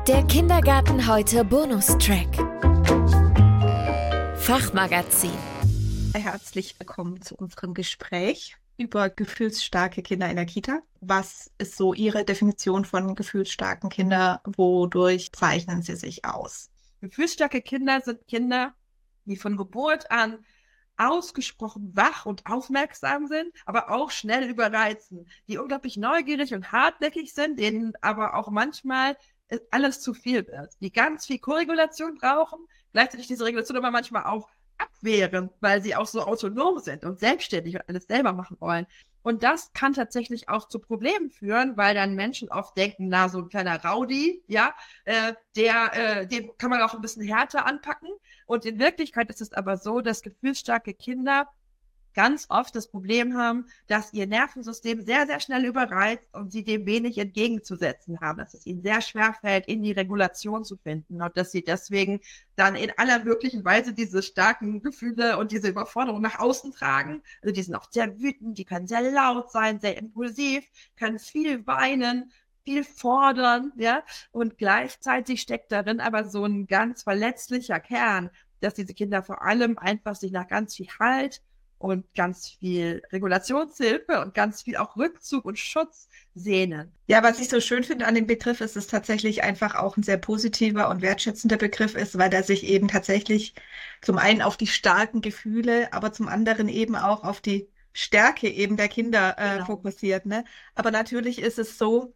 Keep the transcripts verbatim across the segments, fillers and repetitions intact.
Der Kindergarten heute Bonustrack. Fachmagazin. Herzlich willkommen zu unserem Gespräch über gefühlsstarke Kinder in der Kita. Was ist so Ihre Definition von gefühlsstarken Kindern? Wodurch zeichnen sie sich aus? Gefühlsstarke Kinder sind Kinder, die von Geburt an ausgesprochen wach und aufmerksam sind, aber auch schnell überreizen, die unglaublich neugierig und hartnäckig sind, denen aber auch manchmal alles zu viel wird, die ganz viel Koregulation brauchen, gleichzeitig diese Regulation aber manchmal auch abwehren, weil sie auch so autonom sind und selbstständig und alles selber machen wollen. Und das kann tatsächlich auch zu Problemen führen, weil dann Menschen oft denken, na, so ein kleiner Rowdy, ja, äh, der, äh, den kann man auch ein bisschen härter anpacken. Und in Wirklichkeit ist es aber so, dass gefühlsstarke Kinder ganz oft das Problem haben, dass ihr Nervensystem sehr, sehr schnell überreizt und sie dem wenig entgegenzusetzen haben, dass es ihnen sehr schwer fällt, in die Regulation zu finden und dass sie deswegen dann in aller möglichen Weise diese starken Gefühle und diese Überforderung nach außen tragen. Also die sind auch sehr wütend, die können sehr laut sein, sehr impulsiv, können viel weinen, viel fordern, ja, und gleichzeitig steckt darin aber so ein ganz verletzlicher Kern, dass diese Kinder vor allem einfach sich nach ganz viel Halt und ganz viel Regulationshilfe und ganz viel auch Rückzug und Schutz sehnen. Ja, was ich so schön finde an dem Begriff ist, dass es tatsächlich einfach auch ein sehr positiver und wertschätzender Begriff ist, weil er sich eben tatsächlich zum einen auf die starken Gefühle, aber zum anderen eben auch auf die Stärke eben der Kinder äh, genau. fokussiert. Ne? Aber natürlich ist es so,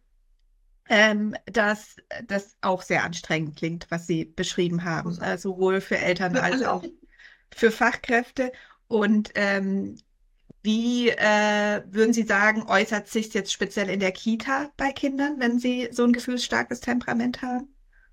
ähm, dass das auch sehr anstrengend klingt, was Sie beschrieben haben, äh, sowohl für Eltern als auch für Fachkräfte. Und ähm, wie äh, würden Sie sagen, äußert sich jetzt speziell in der Kita bei Kindern, wenn sie so ein gefühlsstarkes Temperament haben?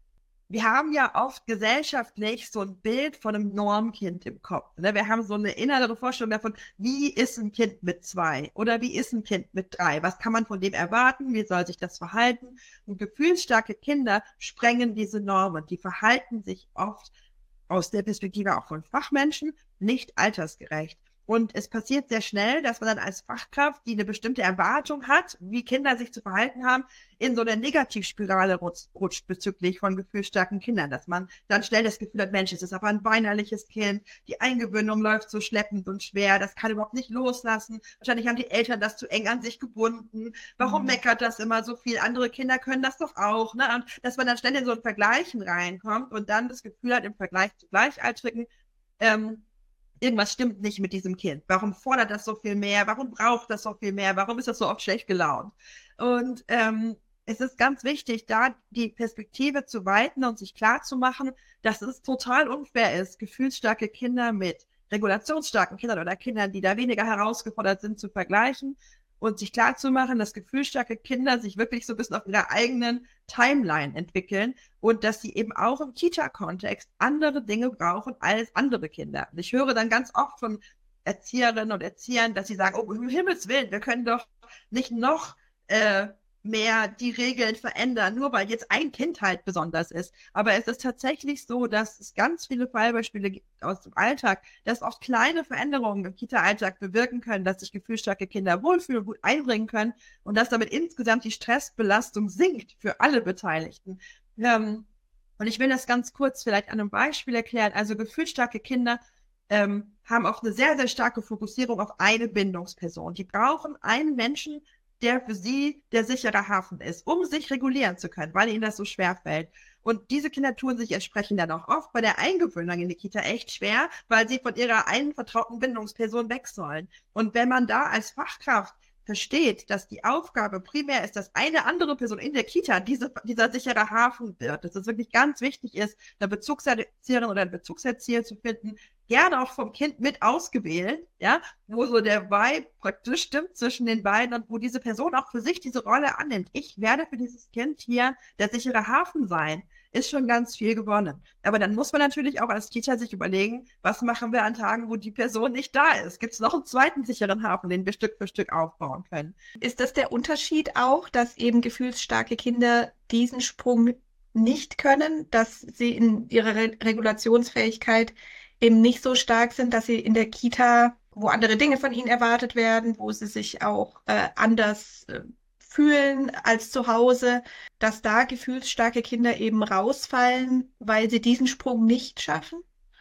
Wir haben ja oft gesellschaftlich so ein Bild von einem Normkind im Kopf. Ne? Wir haben so eine innere Vorstellung davon, wie ist ein Kind mit zwei oder wie ist ein Kind mit drei? Was kann man von dem erwarten? Wie soll sich das verhalten? Und gefühlsstarke Kinder sprengen diese Normen. Die verhalten sich oft aus der Perspektive auch von Fachmenschen nicht altersgerecht. Und es passiert sehr schnell, dass man dann als Fachkraft, die eine bestimmte Erwartung hat, wie Kinder sich zu verhalten haben, in so eine Negativspirale rutscht, rutscht bezüglich von gefühlsstarken Kindern, dass man dann schnell das Gefühl hat, Mensch, es ist aber ein weinerliches Kind, die Eingewöhnung läuft so schleppend und schwer, das kann überhaupt nicht loslassen. Wahrscheinlich haben die Eltern das zu eng an sich gebunden. Warum mhm. meckert das immer so viel? Andere Kinder können das doch auch. Ne? Und dass man dann schnell in so ein Vergleichen reinkommt und dann das Gefühl hat, im Vergleich zu Gleichaltrigen, ähm, irgendwas stimmt nicht mit diesem Kind. Warum fordert das so viel mehr? Warum braucht das so viel mehr? Warum ist das so oft schlecht gelaunt? Und ähm, es ist ganz wichtig, da die Perspektive zu weiten und sich klar zu machen, dass es total unfair ist, gefühlsstarke Kinder mit regulationsstarken Kindern oder Kindern, die da weniger herausgefordert sind, zu vergleichen und sich klar zu machen, dass gefühlsstarke Kinder sich wirklich so ein bisschen auf ihrer eigenen Timeline entwickeln und dass sie eben auch im Kita-Kontext andere Dinge brauchen als andere Kinder. Und ich höre dann ganz oft von Erzieherinnen und Erziehern, dass sie sagen, oh, um Himmels Willen, wir können doch nicht noch äh, mehr die Regeln verändern, nur weil jetzt ein Kind halt besonders ist. Aber es ist tatsächlich so, dass es ganz viele Fallbeispiele gibt aus dem Alltag, dass oft kleine Veränderungen im Kita-Alltag bewirken können, dass sich gefühlsstarke Kinder wohlfühlen, gut einbringen können und dass damit insgesamt die Stressbelastung sinkt für alle Beteiligten. Ähm, und ich will das ganz kurz vielleicht an einem Beispiel erklären. Also gefühlsstarke Kinder ähm, haben oft eine sehr, sehr starke Fokussierung auf eine Bindungsperson. Die brauchen einen Menschen, der für sie der sichere Hafen ist, um sich regulieren zu können, weil ihnen das so schwer fällt. Und diese Kinder tun sich entsprechend dann auch oft bei der Eingewöhnung in die Kita echt schwer, weil sie von ihrer einen vertrauten Bindungsperson weg sollen. Und wenn man da als Fachkraft versteht, dass die Aufgabe primär ist, dass eine andere Person in der Kita diese, dieser sichere Hafen wird, dass es wirklich ganz wichtig ist, eine Bezugserzieherin oder einen Bezugserzieher zu finden, gerne auch vom Kind mit ausgewählt, ja, wo so der Vibe praktisch stimmt zwischen den beiden und wo diese Person auch für sich diese Rolle annimmt. Ich werde für dieses Kind hier der sichere Hafen sein, ist schon ganz viel gewonnen. Aber dann muss man natürlich auch als Kita sich überlegen, was machen wir an Tagen, wo die Person nicht da ist? Gibt es noch einen zweiten sicheren Hafen, den wir Stück für Stück aufbauen können? Ist das der Unterschied auch, dass eben gefühlsstarke Kinder diesen Sprung nicht können, dass sie in ihrer Re- Regulationsfähigkeit eben nicht so stark sind, dass sie in der Kita, wo andere Dinge von ihnen erwartet werden, wo sie sich auch äh, anders äh, fühlen als zu Hause, dass da gefühlsstarke Kinder eben rausfallen, weil sie diesen Sprung nicht schaffen?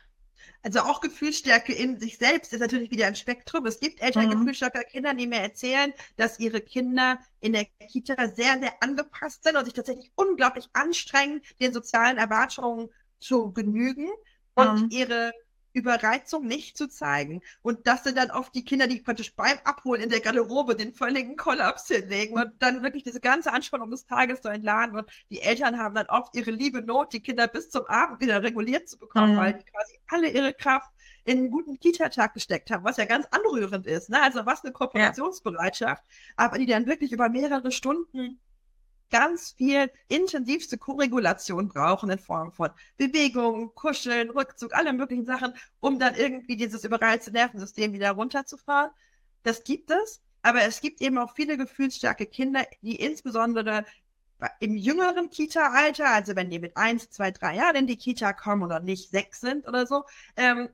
Also auch Gefühlsstärke in sich selbst ist natürlich wieder ein Spektrum. Es gibt Eltern Mhm. gefühlsstarker Kinder, die mir erzählen, dass ihre Kinder in der Kita sehr, sehr angepasst sind und sich tatsächlich unglaublich anstrengen, den sozialen Erwartungen zu genügen und Mhm. ihre Überreizung nicht zu zeigen. Und das sind dann oft die Kinder, die praktisch beim Abholen in der Garderobe den völligen Kollaps hinlegen und dann wirklich diese ganze Anspannung des Tages so entladen wird. Die Eltern haben dann oft ihre liebe Not, die Kinder bis zum Abend wieder reguliert zu bekommen, Mhm. weil die quasi alle ihre Kraft in einen guten Kita-Tag gesteckt haben, was ja ganz anrührend ist. Ne? Also was eine Kooperationsbereitschaft, aber die dann wirklich über mehrere Stunden ganz viel intensivste Koregulation brauchen in Form von Bewegung, Kuscheln, Rückzug, alle möglichen Sachen, um dann irgendwie dieses überreizte Nervensystem wieder runterzufahren. Das gibt es, aber es gibt eben auch viele gefühlsstarke Kinder, die insbesondere im jüngeren Kita-Alter, also wenn die mit eins, zwei, drei Jahren in die Kita kommen oder nicht sechs sind oder so, ähm,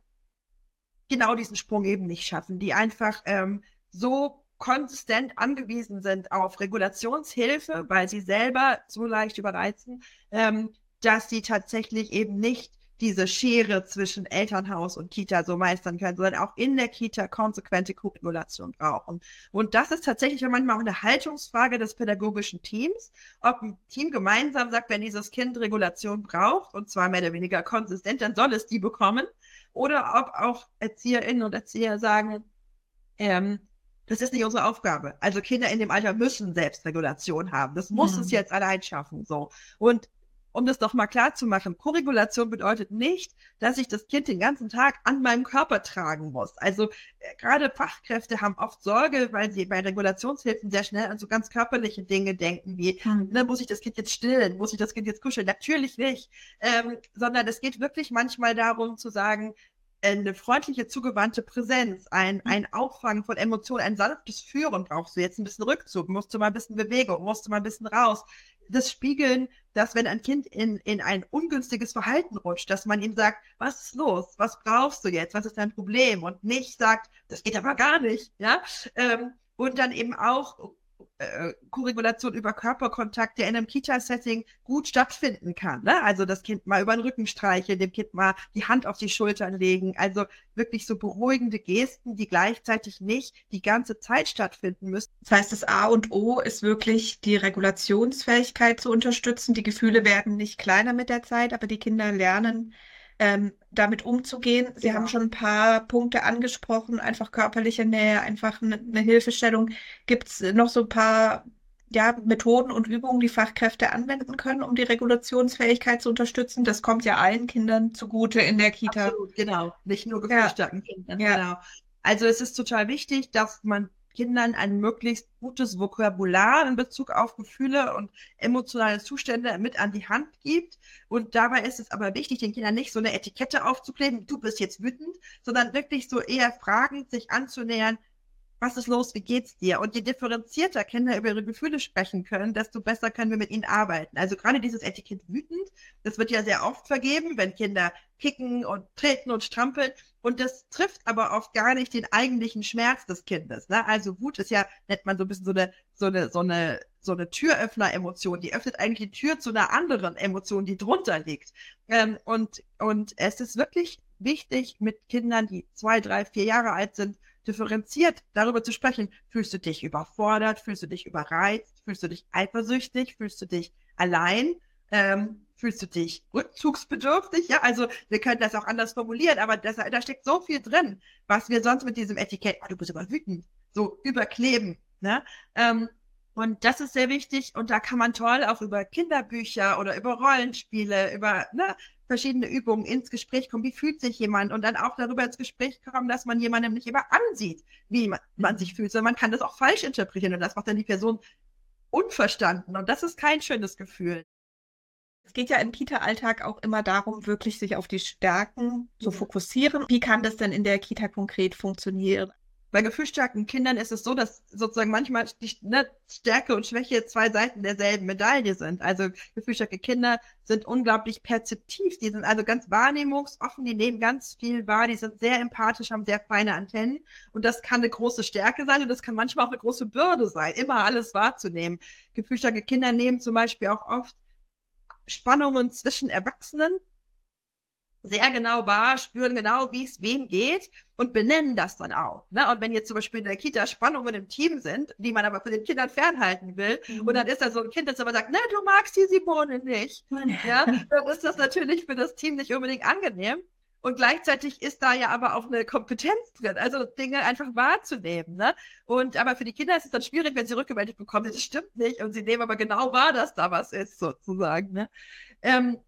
genau diesen Sprung eben nicht schaffen, die einfach ähm, so konsistent angewiesen sind auf Regulationshilfe, weil sie selber so leicht überreizen, ähm, dass sie tatsächlich eben nicht diese Schere zwischen Elternhaus und Kita so meistern können, sondern auch in der Kita konsequente Koregulation brauchen. Und das ist tatsächlich manchmal auch eine Haltungsfrage des pädagogischen Teams, ob ein Team gemeinsam sagt, wenn dieses Kind Regulation braucht, und zwar mehr oder weniger konsistent, dann soll es die bekommen, oder ob auch Erzieherinnen und Erzieher sagen, ähm, das ist nicht unsere Aufgabe. Also Kinder in dem Alter müssen Selbstregulation haben. Das muss Mhm. es jetzt allein schaffen. So. Und um das doch mal klar zu machen, Koregulation bedeutet nicht, dass ich das Kind den ganzen Tag an meinem Körper tragen muss. Also äh, gerade Fachkräfte haben oft Sorge, weil sie bei Regulationshilfen sehr schnell an so ganz körperliche Dinge denken, wie, Mhm. ne, muss ich das Kind jetzt stillen? Muss ich das Kind jetzt kuscheln? Natürlich nicht. Ähm, sondern es geht wirklich manchmal darum zu sagen, eine freundliche, zugewandte Präsenz, ein, ein Auffangen von Emotionen, ein sanftes Führen brauchst du jetzt ein bisschen Rückzug, musst du mal ein bisschen Bewegung, musst du mal ein bisschen raus. Das Spiegeln, dass wenn ein Kind in, in ein ungünstiges Verhalten rutscht, dass man ihm sagt, was ist los? Was brauchst du jetzt? Was ist dein Problem? Und nicht sagt, das geht aber gar nicht, ja? Ähm, und dann eben auch äh, Koregulation über Körperkontakt, der in einem Kita-Setting gut stattfinden kann. Ne? Also das Kind mal über den Rücken streicheln, dem Kind mal die Hand auf die Schultern legen. Also wirklich so beruhigende Gesten, die gleichzeitig nicht die ganze Zeit stattfinden müssen. Das heißt, das A und O ist wirklich die Regulationsfähigkeit zu unterstützen. Die Gefühle werden nicht kleiner mit der Zeit, aber die Kinder lernen, ähm, damit umzugehen. Sie haben Genau. schon ein paar Punkte angesprochen, einfach körperliche Nähe, einfach eine, eine Hilfestellung. Gibt es noch so ein paar, ja, Methoden und Übungen, die Fachkräfte anwenden können, um die Regulationsfähigkeit zu unterstützen? Das kommt ja allen Kindern zugute in der Kita. Absolut, genau. Nicht nur Ja, gefühlsstarken Kindern, ja. genau. Also es ist total wichtig, dass man Kindern ein möglichst gutes Vokabular in Bezug auf Gefühle und emotionale Zustände mit an die Hand gibt. Und dabei ist es aber wichtig, den Kindern nicht so eine Etikette aufzukleben, du bist jetzt wütend, sondern wirklich so eher fragend sich anzunähern, was ist los, wie geht's dir? Und je differenzierter Kinder über ihre Gefühle sprechen können, desto besser können wir mit ihnen arbeiten. Also gerade dieses Etikett wütend, das wird ja sehr oft vergeben, wenn Kinder kicken und treten und strampeln. Und das trifft aber oft gar nicht den eigentlichen Schmerz des Kindes. Ne? Also Wut ist ja, nennt man so ein bisschen so eine, so eine, so eine, so eine Türöffner-Emotion. Die öffnet eigentlich die Tür zu einer anderen Emotion, die drunter liegt. Ähm, und, und es ist wirklich wichtig, mit Kindern, die zwei, drei, vier Jahre alt sind, differenziert darüber zu sprechen. Fühlst du dich überfordert? Fühlst du dich überreizt? Fühlst du dich eifersüchtig? Fühlst du dich allein? Ähm, fühlst du dich rückzugsbedürftig? Ja, also wir können das auch anders formulieren, aber das, da steckt so viel drin, was wir sonst mit diesem Etikett, oh, du bist aber wütend, so überkleben. Ne? Ähm, und das ist sehr wichtig und da kann man toll auch über Kinderbücher oder über Rollenspiele, über ne, verschiedene Übungen ins Gespräch kommen. Wie fühlt sich jemand? Und dann auch darüber ins Gespräch kommen, dass man jemandem nicht immer ansieht, wie man, man sich fühlt, sondern man kann das auch falsch interpretieren und das macht dann die Person unverstanden. Und das ist kein schönes Gefühl. Es geht ja im Kita-Alltag auch immer darum, wirklich sich auf die Stärken zu fokussieren. Wie kann das denn in der Kita konkret funktionieren? bei gefühlsstarken Kindern ist es so, dass sozusagen manchmal die ne, Stärke und Schwäche zwei Seiten derselben Medaille sind. Also gefühlsstarke Kinder sind unglaublich perzeptiv, die sind also ganz wahrnehmungsoffen, die nehmen ganz viel wahr, die sind sehr empathisch, haben sehr feine Antennen und das kann eine große Stärke sein und das kann manchmal auch eine große Bürde sein, immer alles wahrzunehmen. Gefühlsstarke Kinder nehmen zum Beispiel auch oft Spannungen zwischen Erwachsenen sehr genau wahr, spüren genau, wie es wem geht und benennen das dann auch. Ne? Und wenn jetzt zum Beispiel in der Kita Spannungen im Team sind, die man aber von den Kindern fernhalten will, mhm. und dann ist da so ein Kind, das aber sagt, ne, du magst die Simone nicht, ja, dann ist das natürlich für das Team nicht unbedingt angenehm. Und gleichzeitig ist da ja aber auch eine Kompetenz drin, also Dinge einfach wahrzunehmen. Ne? Und aber für die Kinder ist es dann schwierig, wenn sie rückgemeldet bekommen, das stimmt nicht, und sie nehmen aber genau wahr, dass da was ist, sozusagen. Ne? Ähm,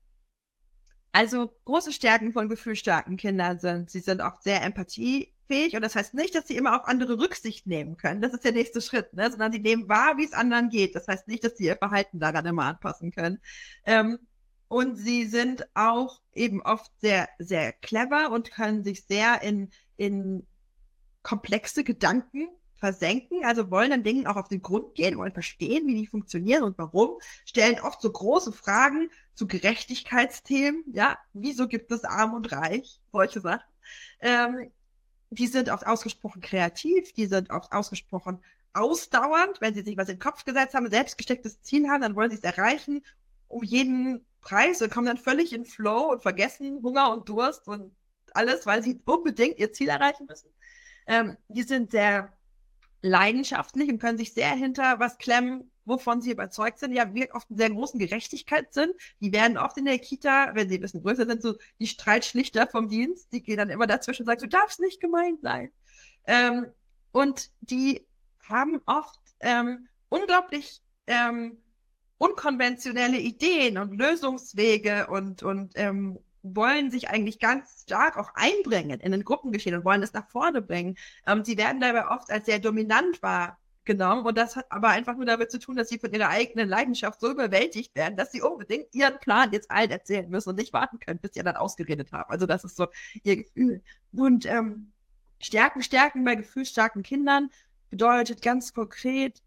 Also große Stärken von gefühlsstarken Kindern sind, sie sind auch sehr empathiefähig und das heißt nicht, dass sie immer auf andere Rücksicht nehmen können. Das ist der nächste Schritt, ne? Sondern sie nehmen wahr, wie es anderen geht. Das heißt nicht, dass sie ihr Verhalten daran immer anpassen können. Ähm, und sie sind auch eben oft sehr, sehr clever und können sich sehr in, in komplexe Gedanken versenken, also wollen dann Dingen auch auf den Grund gehen, wollen verstehen, wie die funktionieren und warum, stellen oft so große Fragen zu Gerechtigkeitsthemen, ja, wieso gibt es Arm und Reich, solche Sachen. Ähm, die sind oft ausgesprochen kreativ, die sind oft ausgesprochen ausdauernd, wenn sie sich was in den Kopf gesetzt haben, ein selbstgestecktes Ziel haben, dann wollen sie es erreichen, um jeden Preis und kommen dann völlig in Flow und vergessen Hunger und Durst und alles, weil sie unbedingt ihr Ziel erreichen müssen. Ähm, die sind sehr leidenschaftlich und können sich sehr hinter was klemmen, wovon sie überzeugt sind, ja, wir oft einen sehr großen Gerechtigkeitssinn. Die werden oft in der Kita, wenn sie ein bisschen größer sind, so die Streitschlichter vom Dienst, die gehen dann immer dazwischen und sagen, du darfst nicht gemein sein. Ähm, und die haben oft ähm, unglaublich ähm, unkonventionelle Ideen und Lösungswege und, und ähm, wollen sich eigentlich ganz stark auch einbringen in den Gruppengeschehen und wollen es nach vorne bringen. Ähm, sie werden dabei oft als sehr dominant wahrgenommen und das hat aber einfach nur damit zu tun, dass sie von ihrer eigenen Leidenschaft so überwältigt werden, dass sie unbedingt ihren Plan jetzt allen erzählen müssen und nicht warten können, bis sie dann ausgeredet haben. Also das ist so ihr Gefühl. Und ähm, Stärken, Stärken bei gefühlsstarken Kindern bedeutet ganz konkret,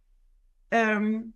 ähm,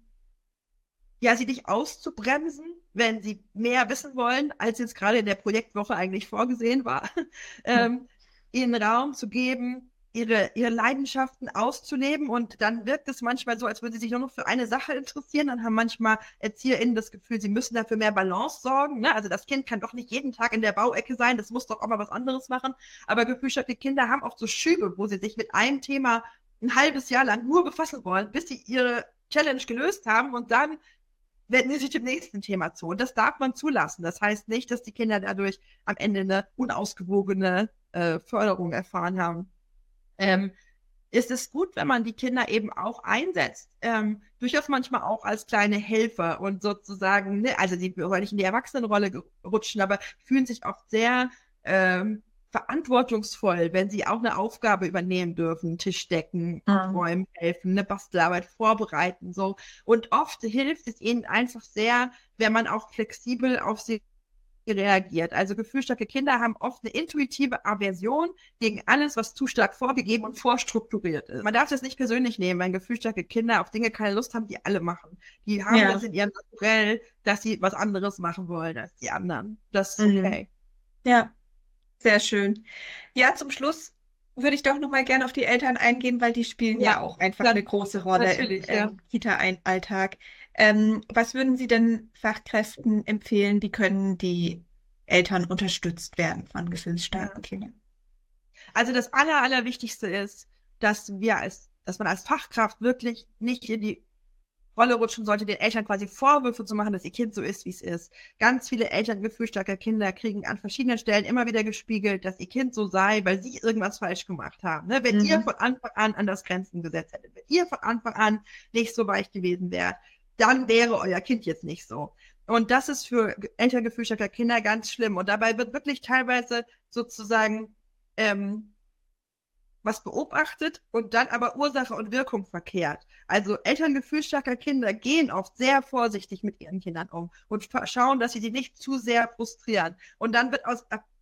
ja, sie nicht auszubremsen, wenn sie mehr wissen wollen, als jetzt gerade in der Projektwoche eigentlich vorgesehen war, ähm, ihnen Raum zu geben, ihre, ihre Leidenschaften auszuleben und dann wirkt es manchmal so, als würden sie sich nur noch für eine Sache interessieren, dann haben manchmal ErzieherInnen das Gefühl, sie müssen dafür mehr Balance sorgen, ne? Also das Kind kann doch nicht jeden Tag in der Bauecke sein, das muss doch auch mal was anderes machen, aber gefühlsstarke Kinder haben oft so Schübe, wo sie sich mit einem Thema ein halbes Jahr lang nur befassen wollen, bis sie ihre Challenge gelöst haben und dann wenden sie sich dem nächsten Thema zu. Und das darf man zulassen. Das heißt nicht, dass die Kinder dadurch am Ende eine unausgewogene äh, Förderung erfahren haben. Ähm, ist es gut, wenn man die Kinder eben auch einsetzt, ähm, durchaus manchmal auch als kleine Helfer und sozusagen, ne, also die wollen nicht in die Erwachsenenrolle rutschen, aber fühlen sich oft sehr ähm, verantwortungsvoll, wenn sie auch eine Aufgabe übernehmen dürfen, Tisch decken, aufräumen, mhm. helfen, eine Bastelarbeit vorbereiten, so. Und oft hilft es ihnen einfach sehr, wenn man auch flexibel auf sie reagiert. Also gefühlsstarke Kinder haben oft eine intuitive Aversion gegen alles, was zu stark vorgegeben und vorstrukturiert ist. Man darf das nicht persönlich nehmen, wenn gefühlsstarke Kinder auf Dinge keine Lust haben, die alle machen. Die haben ja. das in ihrem Naturell, dass sie was anderes machen wollen als die anderen. Das ist okay. Mhm. Ja. Sehr schön. Ja, zum Schluss würde ich doch noch mal gerne auf die Eltern eingehen, weil die spielen ja, ja auch einfach eine große Rolle im, im ja. Kita-Alltag. Ähm, was würden Sie denn Fachkräften empfehlen, wie können die Eltern unterstützt werden von gefühlsstarken ja. Kindern? Also das Aller, Allerwichtigste ist, dass wir als, dass man als Fachkraft wirklich nicht in die Rolle rutschen sollte, den Eltern quasi Vorwürfe zu machen, dass ihr Kind so ist, wie es ist. Ganz viele Eltern gefühlsstarker Kinder kriegen an verschiedenen Stellen immer wieder gespiegelt, dass ihr Kind so sei, weil sie irgendwas falsch gemacht haben. Ne? Wenn mhm. ihr von Anfang an an das Grenzen gesetzt hättet, wenn ihr von Anfang an nicht so weich gewesen wärt, dann wäre euer Kind jetzt nicht so. Und das ist für Eltern gefühlsstarker Kinder ganz schlimm. Und dabei wird wirklich teilweise sozusagen ähm, was beobachtet und dann aber Ursache und Wirkung verkehrt. Also Eltern gefühlsstarker Kinder gehen oft sehr vorsichtig mit ihren Kindern um und schauen, dass sie sie nicht zu sehr frustrieren. Und dann wird aus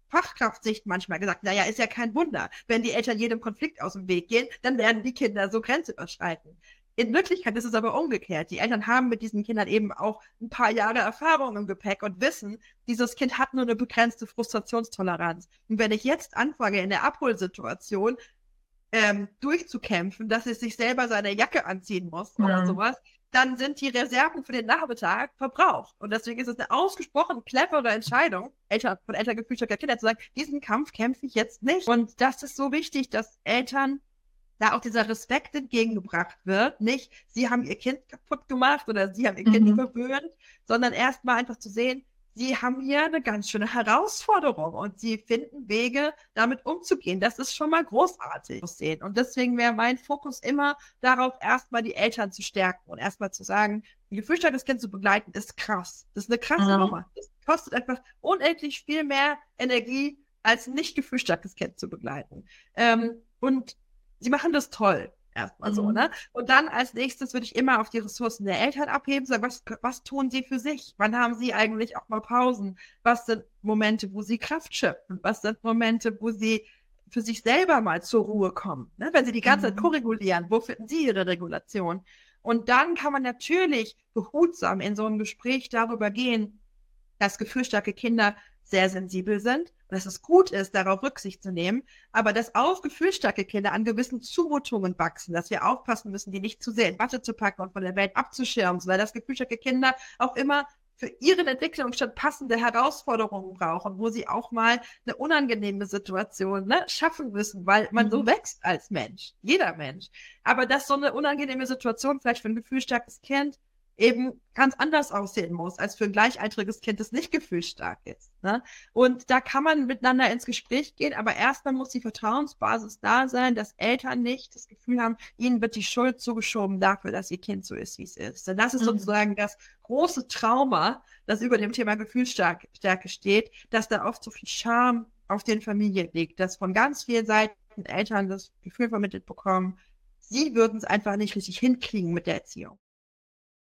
Fachkraftsicht manchmal gesagt, naja, ist ja kein Wunder. Wenn die Eltern jedem Konflikt aus dem Weg gehen, dann werden die Kinder so grenzüberschreitend. In Wirklichkeit ist es aber umgekehrt. Die Eltern haben mit diesen Kindern eben auch ein paar Jahre Erfahrung im Gepäck und wissen, dieses Kind hat nur eine begrenzte Frustrationstoleranz. Und wenn ich jetzt anfange, in der Abholsituation ähm, durchzukämpfen, dass es sich selber seine Jacke anziehen muss oder Ja. sowas, dann sind die Reserven für den Nachmittag verbraucht. Und deswegen ist es eine ausgesprochen clevere Entscheidung, Eltern, von Eltern geflüchteter Kinder zu sagen, diesen Kampf kämpfe ich jetzt nicht. Und das ist so wichtig, dass Eltern da auch dieser Respekt entgegengebracht wird. Nicht, sie haben ihr Kind kaputt gemacht oder sie haben ihr Kind Mhm. verwöhnt, sondern erstmal einfach zu sehen, sie haben hier eine ganz schöne Herausforderung und sie finden Wege, damit umzugehen. Das ist schon mal großartig zu sehen. Und deswegen wäre mein Fokus immer darauf, erstmal die Eltern zu stärken und erstmal zu sagen, ein geflüchtetes Kind zu begleiten, ist krass. Das ist eine krasse Ja. Nummer. Das kostet einfach unendlich viel mehr Energie, als ein nicht geflüchtetes Kind zu begleiten. Ähm, und sie machen das toll. Erstmal so, Mhm. ne? Und dann als nächstes würde ich immer auf die Ressourcen der Eltern abheben, sagen, was, was tun sie für sich? Wann haben sie eigentlich auch mal Pausen? Was sind Momente, wo sie Kraft schöpfen? Was sind Momente, wo sie für sich selber mal zur Ruhe kommen? Ne? Wenn sie die ganze Zeit Mhm. koregulieren, wo finden sie ihre Regulation? Und dann kann man natürlich behutsam in so ein Gespräch darüber gehen, dass gefühlsstarke Kinder sehr sensibel sind und dass es gut ist, darauf Rücksicht zu nehmen, aber dass auch gefühlsstarke Kinder an gewissen Zumutungen wachsen, dass wir aufpassen müssen, die nicht zu sehr in Watte zu packen und von der Welt abzuschirmen, sondern dass gefühlsstarke Kinder auch immer für ihren Entwicklungsstand passende Herausforderungen brauchen, wo sie auch mal eine unangenehme Situation, ne, schaffen müssen, weil man so Mhm. wächst als Mensch, jeder Mensch. Aber dass so eine unangenehme Situation vielleicht für ein gefühlsstarkes Kind eben ganz anders aussehen muss, als für ein gleichaltriges Kind, das nicht gefühlsstark ist. Ne? Und da kann man miteinander ins Gespräch gehen, aber erstmal muss die Vertrauensbasis da sein, dass Eltern nicht das Gefühl haben, ihnen wird die Schuld zugeschoben dafür, dass ihr Kind so ist, wie es ist. Denn das ist Mhm. sozusagen das große Trauma, das über dem Thema Gefühlsstärke steht, dass da oft so viel Scham auf den Familien liegt, dass von ganz vielen Seiten Eltern das Gefühl vermittelt bekommen, sie würden es einfach nicht richtig hinkriegen mit der Erziehung.